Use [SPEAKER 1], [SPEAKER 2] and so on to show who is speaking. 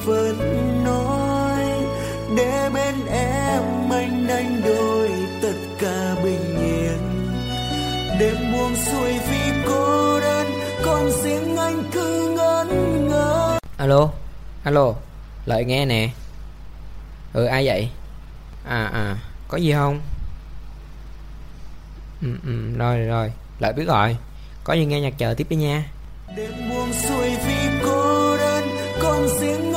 [SPEAKER 1] vẫn nói để bên em anh đánh đổi tất cả bình yên. Đêm buông xuôi vì cô đơn, còn riêng anh cứ ngẩn ngơ.
[SPEAKER 2] Alo, alo, Lợi nghe nè. Ai vậy? Có gì không? Rồi, Lợi biết rồi. Có gì nghe nhạc chờ tiếp đi nha.
[SPEAKER 1] Đêm buông xuôi vì cô đơn, còn riêng